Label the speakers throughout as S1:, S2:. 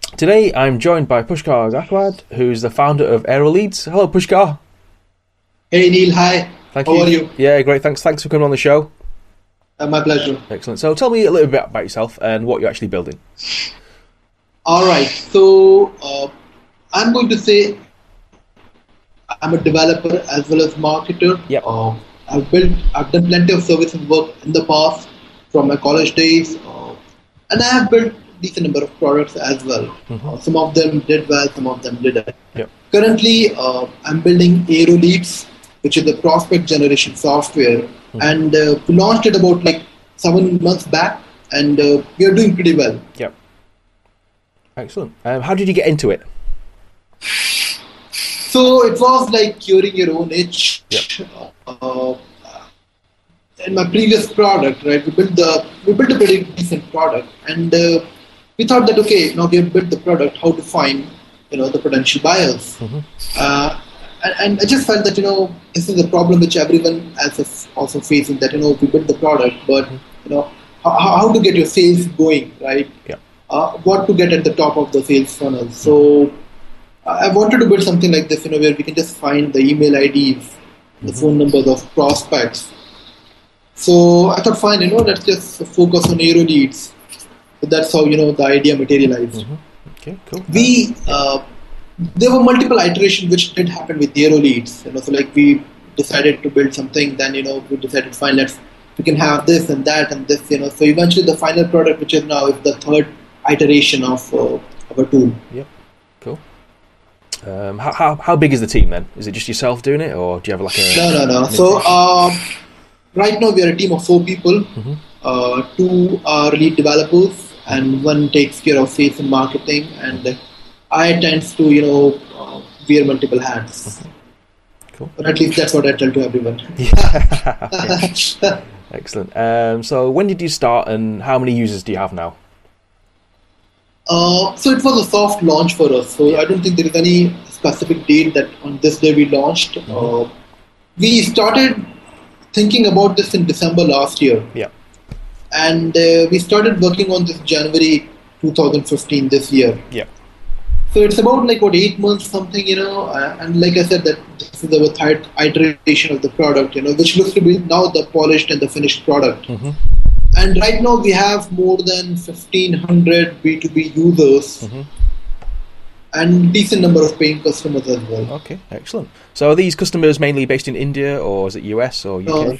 S1: Today I'm joined by Pushkar Zakwad, who's the founder of Aeroleads. Hello, Pushkar.
S2: Hey Neil, hi.
S1: Thank
S2: How
S1: you.
S2: are you?
S1: Yeah, great. Thanks for coming on the show.
S2: My pleasure.
S1: Excellent. So tell me a little bit about yourself and what you're actually building.
S2: All right. So I'm going to say I'm a developer as well as marketer.
S1: Yep.
S2: I've done plenty of services work in the past from my college days, and I have built decent number of products as well. Some of them did well, some of them didn't.
S1: Yep.
S2: Currently, I'm building Aeroleads, which is a prospect generation software, and we launched it about like 7 months back, and we are doing pretty well.
S1: Yep. Excellent. How did you get into it?
S2: So it was like curing your own itch.
S1: Yep.
S2: In my previous product, right, we built a pretty decent product, and we thought that okay, now we have built the product, how to find the potential buyers. And I just felt that this is a problem which everyone else is also facing. That we built the product, but how to get your sales going, right?
S1: Yep.
S2: What to get at the top of the sales funnel. So I wanted to build something like this, where we can just find the email IDs, the phone numbers of prospects. So I thought, fine, let's just focus on Aeroleads. So that's how the idea materialized.
S1: Okay, cool.
S2: There were multiple iterations which did happen with Aeroleads. So like we decided to build something, then we decided, fine, we can have this and that and this. So eventually the final product, which is now, is the third iteration of our tool.
S1: Yep. Cool. How big is the team then? Is it just yourself doing it, or do you have like a...
S2: No. So right now we are a team of 4 people. 2 are lead developers, and 1 takes care of sales and marketing, and I tends to wear multiple hats.
S1: Cool.
S2: But at least that's what I tell to everyone.
S1: Yeah. Excellent. So when did you start, and how many users do you have now?
S2: So it was a soft launch for us. So I don't think there is any specific date that on this day we launched. We started thinking about this in December last year.
S1: Yeah.
S2: And we started working on this January 2015 this year.
S1: Yeah.
S2: So it's about like 8 months something, and like I said, that this is our third iteration of the product, which looks to be now the polished and the finished product. And right now we have more than 1,500 B2B users and decent number of paying customers as well.
S1: Okay, excellent. So are these customers mainly based in India, or is it US or UK?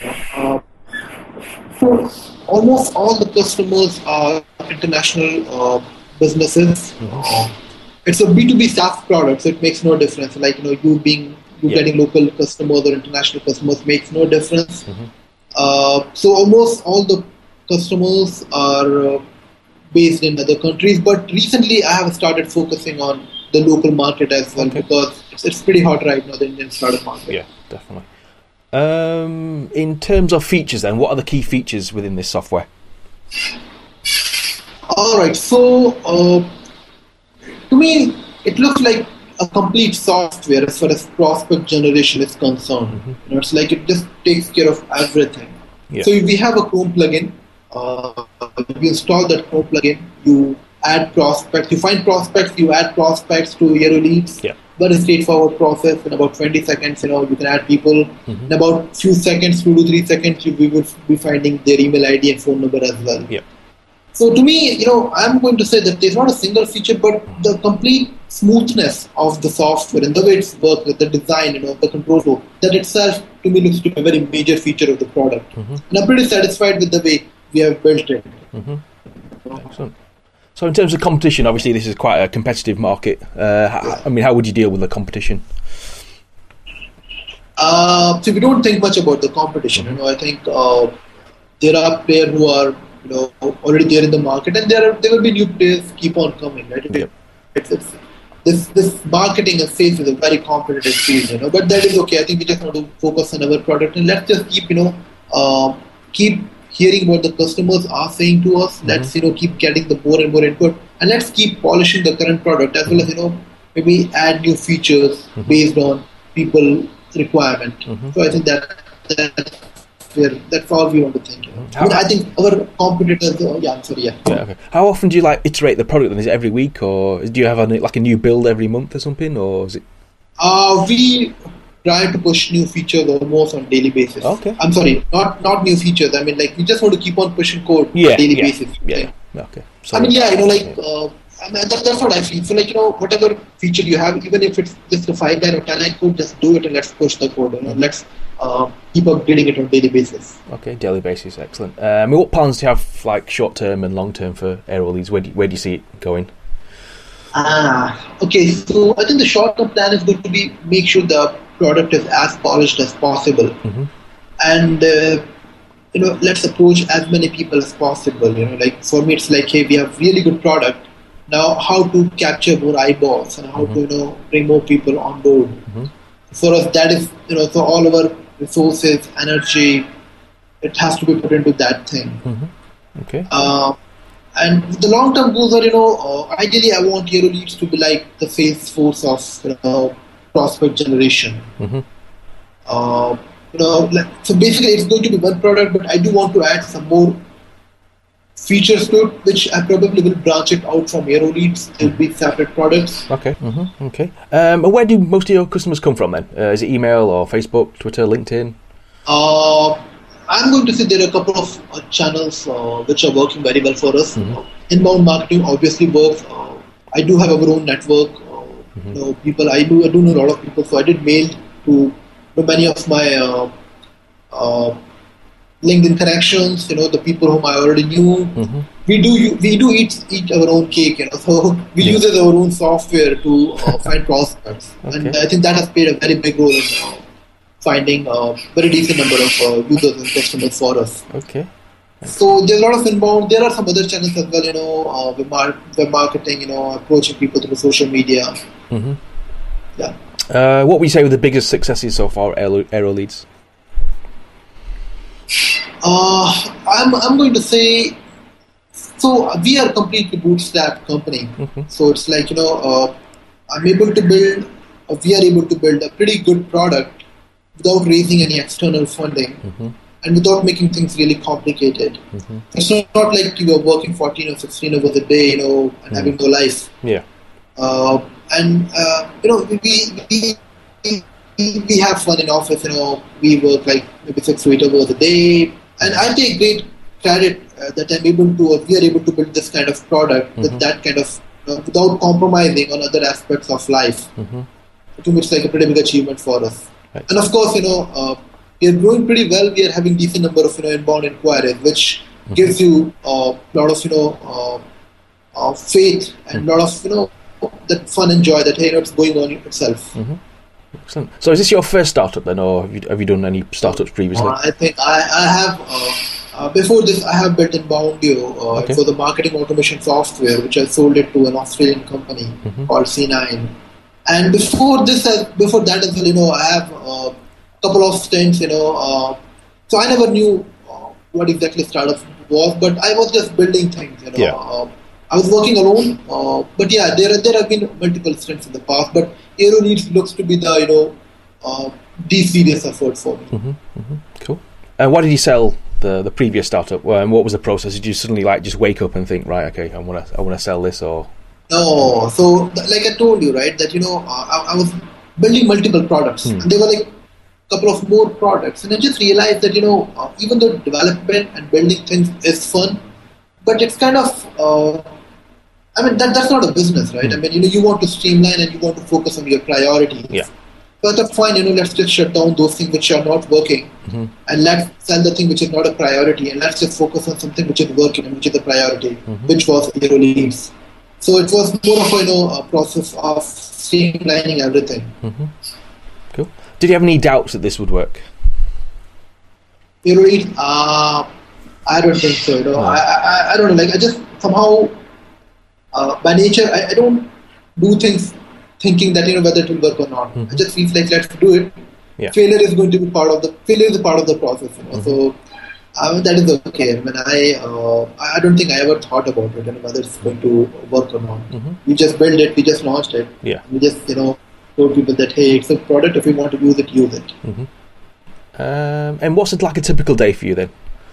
S2: So almost all the customers are international businesses. It's a B2B SaaS product, so it makes no difference. Like you getting local customers or international customers makes no difference. So almost all the customers are based in other countries, but recently I have started focusing on the local market as well, because it's pretty hot right now, the Indian startup market.
S1: Yeah, definitely. In terms of features then, what are the key features within this software?
S2: Alright, so to me it looks like a complete software as far as prospect generation is concerned. It's like it just takes care of everything.
S1: Yeah.
S2: So we have a Chrome plugin. You install that Chrome plugin, you add prospects, you find prospects, you add prospects to Aeroleads.
S1: Yeah.
S2: Very straightforward process. In about 20 seconds, you can add people. In about few seconds, 2 to 3 seconds, we will be finding their email ID and phone number as well.
S1: Yeah.
S2: So to me, I'm going to say that there's not a single feature, but the complete smoothness of the software and the way it's worked, the design, the control flow, that itself to me looks to be a very major feature of the product. And I'm pretty satisfied with the way we have built it.
S1: Excellent. So in terms of competition, obviously this is quite a competitive market. How would you deal with the competition?
S2: So we don't think much about the competition. I think there are players who are already there in the market, and there will be new players keep on coming. Right?
S1: Yep.
S2: This marketing and sales is a very competitive field. But that is okay. I think we just want to focus on our product, and let's just keep keep hearing what the customers are saying to us. Let's keep getting the more and more input, and let's keep polishing the current product as well as maybe add new features based on people requirement. So I think that's That's all we want to think. I think our competitors. I'm sorry. Yeah.
S1: Okay. How often do you iterate the product? Then is it every week, or do you have a new build every month or something, or is it?
S2: We try to push new features almost on daily basis.
S1: Okay.
S2: I'm sorry, not new features. I mean, we just want to keep on pushing code on a daily basis.
S1: Yeah. Okay.
S2: So, that's what I feel. So, whatever feature you have, even if it's just a 5-line or 10-line code, just do it and let's push the code. Let's keep upgrading it on a daily basis.
S1: Okay, daily basis, excellent. What plans do you have, short term and long term for Aeroleads? Where do you see it going?
S2: Okay. So I think the short-term plan is going to be make sure the product is as polished as possible, and let's approach as many people as possible. For me, it's hey, we have really good product. Now, how to capture more eyeballs and how to bring more people on board. For us, that is so all our resources, energy, it has to be put into that thing.
S1: Okay.
S2: And the long-term goals are, ideally, I want Aeroleads to be like the Salesforce of prospect generation. So basically, it's going to be one product, but I do want to add some more features to it, which I probably will branch it out from Aeroleads. It will be separate products.
S1: Okay. Okay. And where do most of your customers come from then? Is it email or Facebook, Twitter, LinkedIn?
S2: I'm going to say there are a couple of channels which are working very well for us. Inbound marketing obviously works. I do have our own network. People I do know a lot of people. So I did mail to many of my LinkedIn connections. The people whom I already knew. We do eat our own cake. So we use our own software to find prospects, and I think that has played a very big role in finding a very decent number of users and customers for us.
S1: Okay.
S2: So there's a lot of inbound. There are some other channels as well, web marketing, approaching people through social media. Yeah.
S1: What would you say were the biggest successes so far, Aeroleads?
S2: I'm going to say, so we are a completely bootstrap company. So it's we are able to build a pretty good product without raising any external funding and without making things really complicated. It's not like you are working 14 or 16 hours a day, and having no life.
S1: Yeah.
S2: We have fun in office. We work maybe 6 to 8 hours a day, and I take great credit that we are able to build this kind of product with that kind of without compromising on other aspects of life. To me, it's a pretty big achievement for us. Right. And of course, we are growing pretty well. We are having decent number of inbound inquiries, which gives you a lot of faith and a lot of that fun and joy that it's going on itself.
S1: Excellent. So, is this your first startup then, or have you done any startups previously?
S2: I think I have. Before this, I have built Inboundio for the marketing automation software, which I sold it to an Australian company called C9. And before that as well, I have a couple of stints, so I never knew what exactly startup was, but I was just building things, I was working alone, but yeah, there have been multiple stints in the past, but Aeroleads looks to be the, the serious effort for me.
S1: Cool. And why did you sell the previous startup? And what was the process? Did you suddenly just wake up and think, right, okay, I want to sell this, or?
S2: No, so like I told you, right, that I was building multiple products, and there were a couple of more products, and I just realized that even though development and building things is fun, but it's kind of that's not a business, right? I mean, you want to streamline and you want to focus on your priorities.
S1: Yeah.
S2: So I thought, fine, let's just shut down those things which are not working, and let's sell the thing which is not a priority, and let's just focus on something which is working and which is a priority, which was Aeroleads. So it was more of a process of streamlining everything.
S1: Cool. Did you have any doubts that this would work?
S2: Aeroleads, I don't think so. I don't know. I just somehow, by nature, I don't do things thinking that whether it will work or not. I just feel like let's do it. Yeah. Failure is going to be part of the process. So that is okay. I mean, I don't think I ever thought about it and whether it's going to work or not. We just built it. We just launched it.
S1: Yeah.
S2: We just told people that hey, it's a product. If you want to use it, use it.
S1: And what's it like a typical day for you then?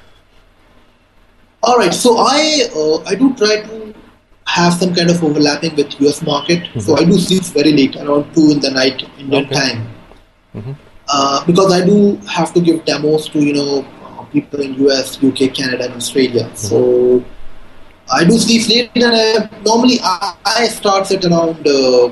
S2: All right, so I do try to have some kind of overlapping with US market. Mm-hmm. So I do sleep very late, around 2 in the night Indian time, because I do have to give demos to people in US, UK, Canada, and Australia. Mm-hmm. So I do sleep late, and normally I start at around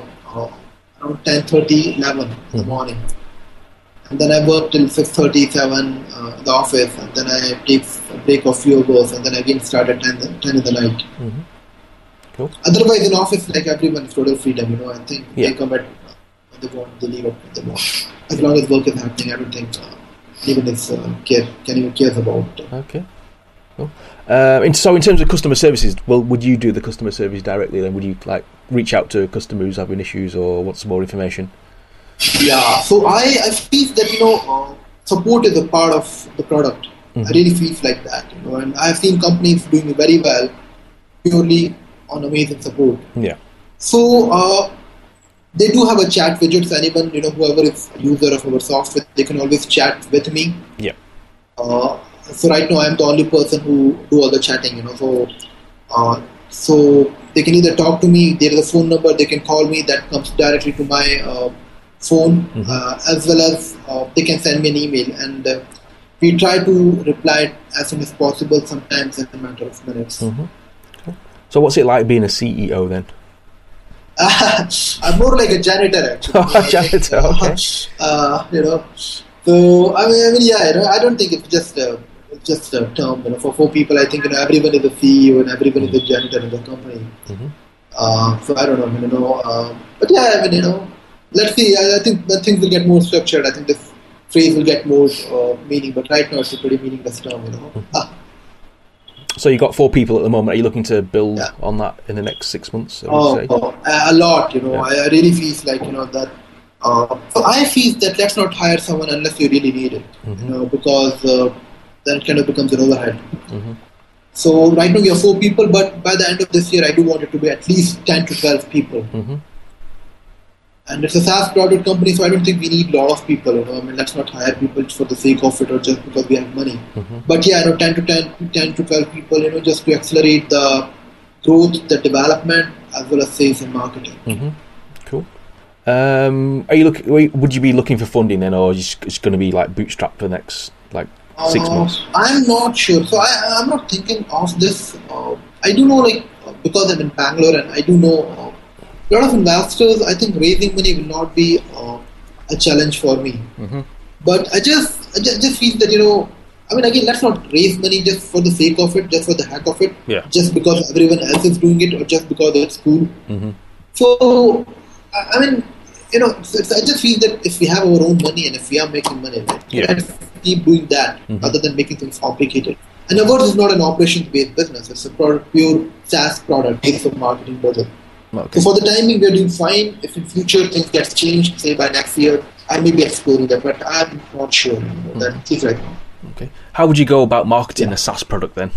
S2: 10:30, 11 in the morning. And then I work till 6:30, 7 in the office, and then I take a break of few hours, and then again start at 10 in the night. Mm-hmm. Cool. Otherwise, in office, like everyone is total freedom. I think they come at when they want, they leave at when they want. As long as work is happening, I don't think anyone can even cares about.
S1: Okay. Cool. So in terms of customer services, would you do the customer service directly? Then would you reach out to customers who's having issues or want some more information?
S2: Yeah, so I feel that support is a part of the product. Mm-hmm. I really feel like that, and I've seen companies doing very well purely on amazing support. Yeah. So they do have a chat widget. So anyone, whoever is a user of our software, they can always chat with me. Yeah. So right now I'm the only person who do all the chatting. So they can either talk to me. There is a phone number. They can call me. That comes directly to my phone, as well as they can send me an email, and we try to reply as soon as possible, sometimes in a matter of minutes. Mm-hmm.
S1: Cool. So what's it like being a CEO then?
S2: I'm more like a janitor actually.
S1: A janitor, okay.
S2: So I don't think it's just a term. For 4 people, I think everyone is a CEO and everyone is a janitor in the company. Mm-hmm. So I don't know, but yeah, let's see. I think when things will get more structured, I think this phrase will get more meaning. But right now, it's a pretty meaningless term.
S1: So you got 4 people at the moment. Are you looking to build on that in the next 6 months?
S2: A lot. I really feel like that. So I feel that let's not hire someone unless you really need it. Mm-hmm. Because then it kind of becomes an overhead. Mm-hmm. So right now we are 4 people, but by the end of this year, I do want it to be at least 10 to 12 people. Mm-hmm. And it's a SaaS product company, so I don't think we need a lot of people. Let's not hire people for the sake of it or just because we have money. Mm-hmm. But 10 to 12 people, just to accelerate the growth, the development, as well as sales and marketing.
S1: Mm-hmm. Cool. Would you be looking for funding then, or is it going to be bootstrapped for the next 6 months?
S2: I'm not sure. So I'm not thinking of this. I do know, because I'm in Bangalore, and I do know. A lot of investors, I think raising money will not be a challenge for me. Mm-hmm. But I just feel that, again, let's not raise money just for the sake of it, just for the heck of it, just because everyone else is doing it or just because it's cool. Mm-hmm. So, I just feel that if we have our own money and if we are making money, let's keep doing that rather than making things complicated. And ours is not an operations-based business. It's a pure SaaS product based on marketing budget. Okay. So for the time being, we're doing fine. If in future things get changed, say by next year, I may be exploring that, but I'm not sure that is right now.
S1: Okay. How would you go about marketing a SaaS product then?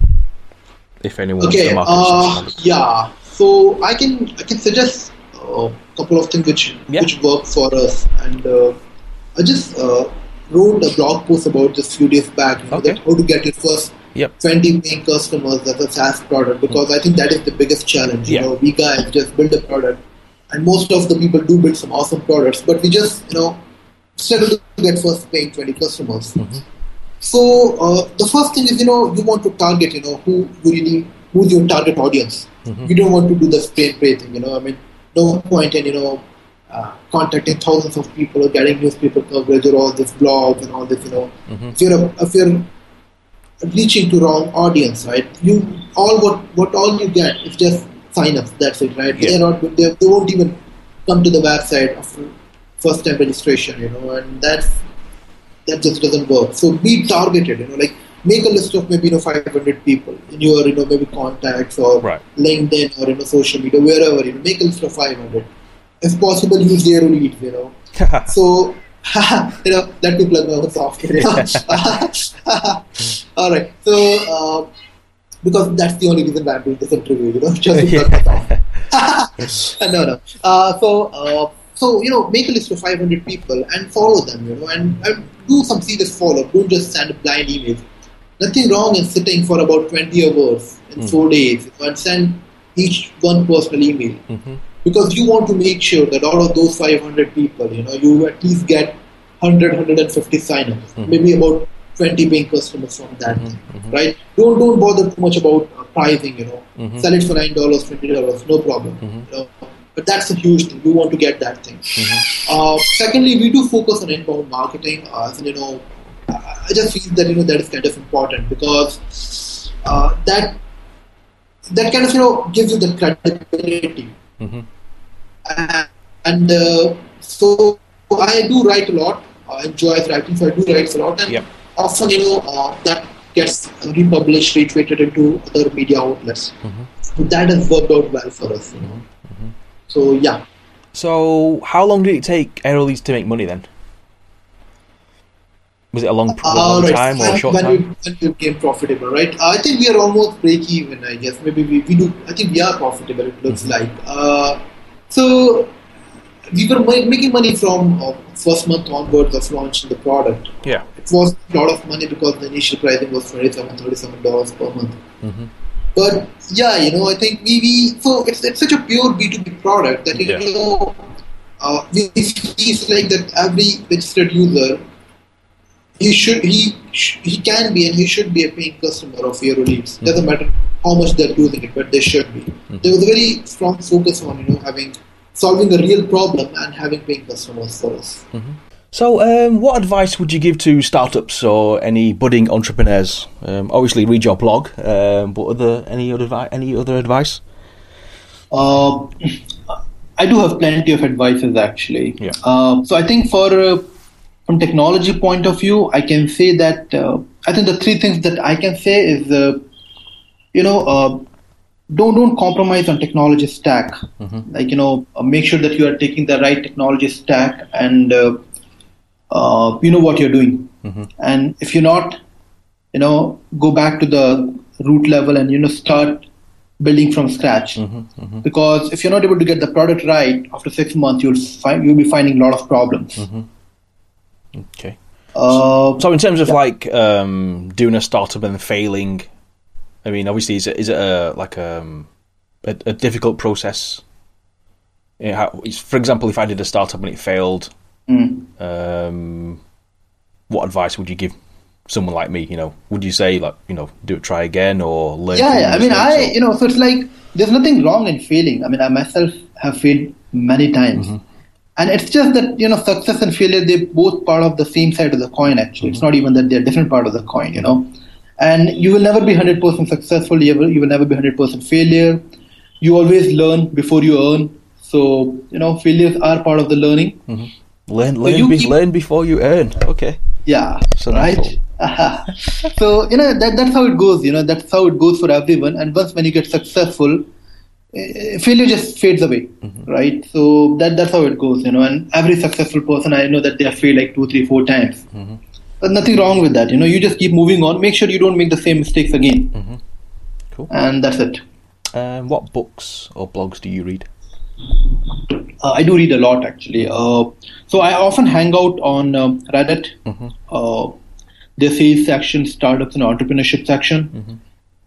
S1: If anyone wants to market
S2: so I can suggest a couple of things which work for us, and I just wrote a blog post about this few days back. That how to get your first 20 paying customers as a SaaS product, because I think that is the biggest challenge. We guys just build a product, and most of the people do build some awesome products, but we just struggle to get first paying 20 customers. Mm-hmm. So the first thing is you want to target who's your target audience. Mm-hmm. You don't want to do the spray and pray thing. No point in contacting thousands of people or getting newspaper coverage or all this blogs and all this. Mm-hmm. If you're reaching to wrong audience, right? What all you get is just sign-ups. That's it, right? Yeah. They won't even come to the website after first-time registration, and that just doesn't work. So be targeted, make a list of maybe 500 people in your maybe contacts or LinkedIn or social media, wherever. Make a list of 500. If possible, use zero leads. So. Let me plug my own software. All right. So, because that's the only reason why I'm doing this interview, just to plug my software. No. So, So, make a list of 500 people and follow them, and do some serious follow-up. Don't just send blind emails. Nothing wrong in sitting for about 20 hours in 4 days and send each one personal email. Because you want to make sure that out of those 500 people, you at least get 100, 150 sign-ups, maybe about 20 paying customers from that, right? Don't bother too much about pricing, sell it for $9, $20, no problem, But that's a huge thing. We want to get that thing. Secondly, we do focus on inbound marketing. I just feel that that is kind of important because that kind of gives you the credibility. And so I do write a lot. I enjoy writing, so I do write a lot, and often that gets republished, retweeted into other media outlets. So that has worked out well for us. So yeah.
S1: So how long did it take Aeroleads to make money then? Was it a long time or a short time?
S2: When we became profitable, right? I think we are almost break even, I guess. Maybe we do. I think we are profitable, it looks like. So we were making money from first month onwards of launching the product.
S1: Yeah.
S2: It was a lot of money because the initial pricing was $27, $37 per month. But yeah, I think so it's such a pure B2B product that we feel like that every registered user, he can be and he should be a paying customer of Aeroleads. Doesn't matter how much they're using it, but they should be. There was a very strong focus on solving a real problem and having paying customers for us.
S1: So, what advice would you give to startups or any budding entrepreneurs? Obviously, read your blog, but any other advice?
S3: I do have plenty of advices actually.
S1: Yeah.
S3: So I think from technology point of view, I can say that I think the three things that I can say is don't compromise on technology stack. Like make sure that you are taking the right technology stack and you know what you're doing. And if you're not, go back to the root level and start building from scratch. Because if you're not able to get the product right after 6 months, you'll be finding a lot of problems.
S1: Okay. So in terms of doing a startup and failing, I mean, obviously, is it a difficult process? For example, if I did a startup and it failed, what advice would you give someone like me? Would you say try again or learn?
S3: Yeah. I mean, so it's like there's nothing wrong in failing. I mean, I myself have failed many times. And it's just that, success and failure, they're both part of the same side of the coin, actually. It's not even that they're different part of the coin, And you will never be 100% successful. You will never be 100% failure. You always learn before you earn. So, failures are part of the learning.
S1: Learn before you earn. Okay.
S3: Yeah. So right. So, that's how it goes. That's how it goes for everyone. And when you get successful, failure just fades away, right? So that's how it goes, and every successful person, I know that they have failed like 2, 3, 4 times. But nothing wrong with that, you just keep moving on, make sure you don't make the same mistakes again.
S1: Cool.
S3: And that's it.
S1: What books or blogs do you read?
S3: I do read a lot, actually. So I often hang out on Reddit, their sales section, startups and entrepreneurship section.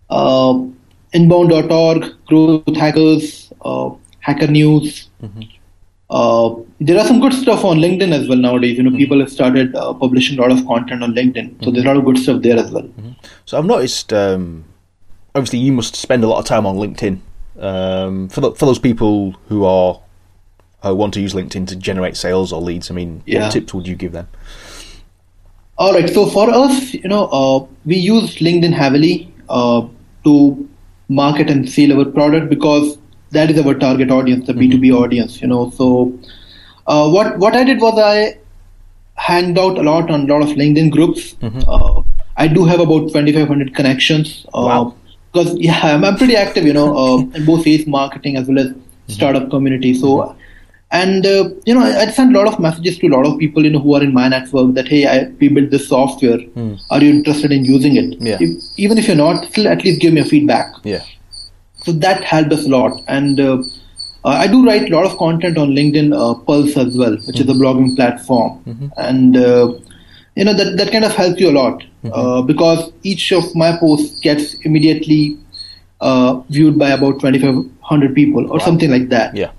S3: Inbound.org, Growth Hackers, Hacker News. There are some good stuff on LinkedIn as well nowadays. People have started publishing a lot of content on LinkedIn. So there's a lot of good stuff there as well.
S1: So I've noticed, obviously you must spend a lot of time on LinkedIn. For those people who want to use LinkedIn to generate sales or leads, I mean, what tips would you give them?
S3: All right. So for us, we use LinkedIn heavily to market and sell our product because that is our target audience, the B2B audience, So what I did was I hanged out a lot on a lot of LinkedIn groups. I do have about 2,500 connections.
S1: Wow.
S3: Because I'm pretty active, in both sales marketing as well as startup community. So, and I send a lot of messages to a lot of people, who are in my network that, hey, we built this software. Are you interested in using it?
S1: Yeah.
S3: Even if you're not, still at least give me a feedback.
S1: Yeah.
S3: So that helped us a lot. And I do write a lot of content on LinkedIn Pulse as well, which is a blogging platform, and that kind of helps you a lot because each of my posts gets immediately viewed by about 2,500 people or something like that.
S1: Yeah.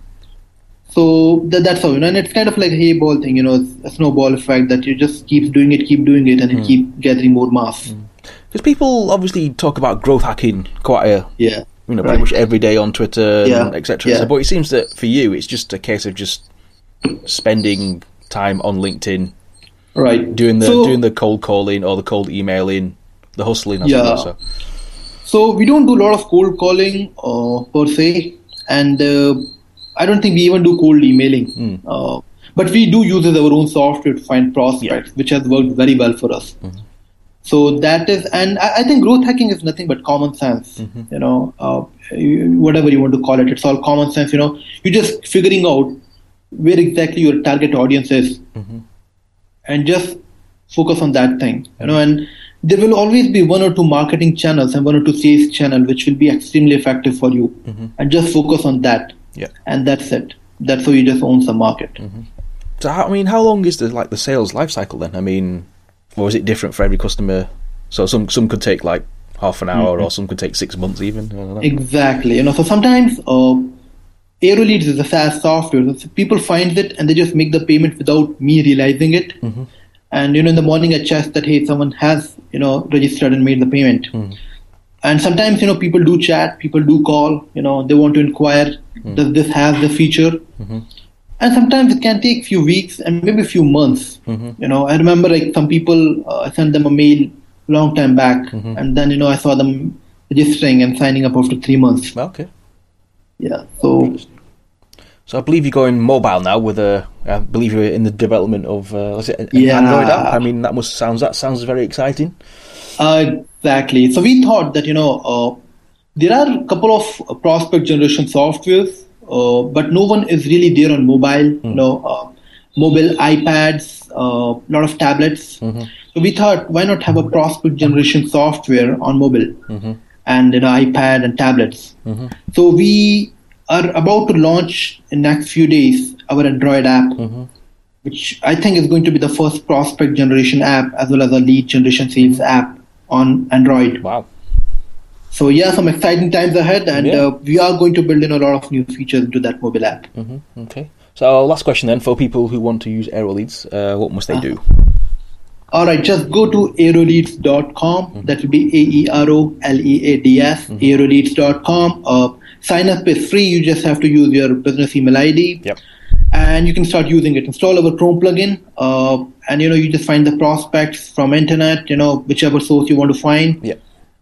S3: So that's how, and it's kind of like a hay ball thing, it's a snowball effect that you just keep doing it, and it keep gathering more mass.
S1: Because people obviously talk about growth hacking quite pretty much every day on Twitter, etc. So, but it seems that for you, it's just a case of just spending time on LinkedIn,
S3: right?
S1: Doing the cold calling or the cold emailing, the hustling.
S3: So we don't do a lot of cold calling per se, and I don't think we even do cold emailing. But we do use our own software to find prospects, which has worked very well for us. So that is, and I think growth hacking is nothing but common sense. Whatever you want to call it, it's all common sense. You're just figuring out where exactly your target audience is, and just focus on that thing. And there will always be one or two marketing channels and one or two sales channels which will be extremely effective for you, and just focus on that. And that's it. That's how you just own some market.
S1: So how long is the sales life cycle then? I mean, or is it different for every customer? So some could take like half an hour, or some could take 6 months even. I don't know.
S3: Exactly. So sometimes AeroLeads is a SaaS software. So people find it and they just make the payment without me realizing it. And in the morning I check that hey, someone has registered and made the payment. And sometimes people do chat, people do call. They want to inquire, does this have the feature? And sometimes it can take a few weeks and maybe a few months. I remember some people, I sent them a mail long time back, and then I saw them registering and signing up after 3 months.
S1: Okay.
S3: Yeah. So
S1: I believe you're going mobile now with I believe you're in the development of Android app. I mean, that sounds very exciting.
S3: Exactly. So we thought that there are a couple of prospect generation softwares, but no one is really there on mobile. Mobile iPads, a lot of tablets. So we thought, why not have a prospect generation software on mobile and iPad and tablets? So we are about to launch in next few days our Android app, which I think is going to be the first prospect generation app as well as a lead generation sales app on Android.
S1: Wow.
S3: So some exciting times ahead, and we are going to build in a lot of new features into that mobile app.
S1: Okay. So last question then, for people who want to use AeroLeads, what must they do?
S3: All right, just go to aeroleads.com. That will be AEROLEADS, aeroleads.com. Sign up is free. You just have to use your business email ID. And you can start using it. Install our Chrome plugin, and you just find the prospects from internet, whichever source you want to find.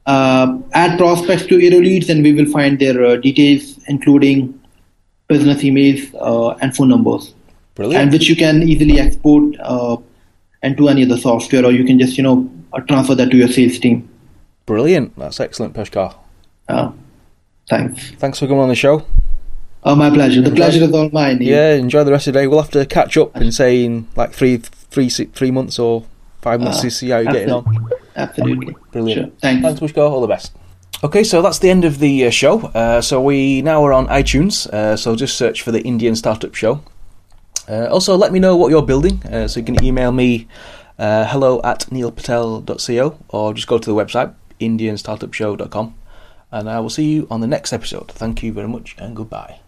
S3: Add prospects to AeroLeads, and we will find their details, including business emails and phone numbers.
S1: Brilliant.
S3: And which you can easily export into any other software, or you can just transfer that to your sales team.
S1: Brilliant. That's excellent, Pushkar.
S3: Thanks.
S1: Thanks for coming on the show.
S3: My pleasure. The pleasure is all mine.
S1: Yeah, enjoy the rest of the day. We'll have to catch up in say in like 3 months or 5 months to see how you're getting on.
S3: Absolutely.
S1: Brilliant.
S3: Sure. Thanks,
S1: Pushkar. All the best. Okay, so that's the end of the show. So we now are on iTunes. So just search for the Indian Startup Show. Also, let me know what you're building. So you can email me hello@neilpatel.co, or just go to the website indianstartupshow.com. And I will see you on the next episode. Thank you very much and goodbye.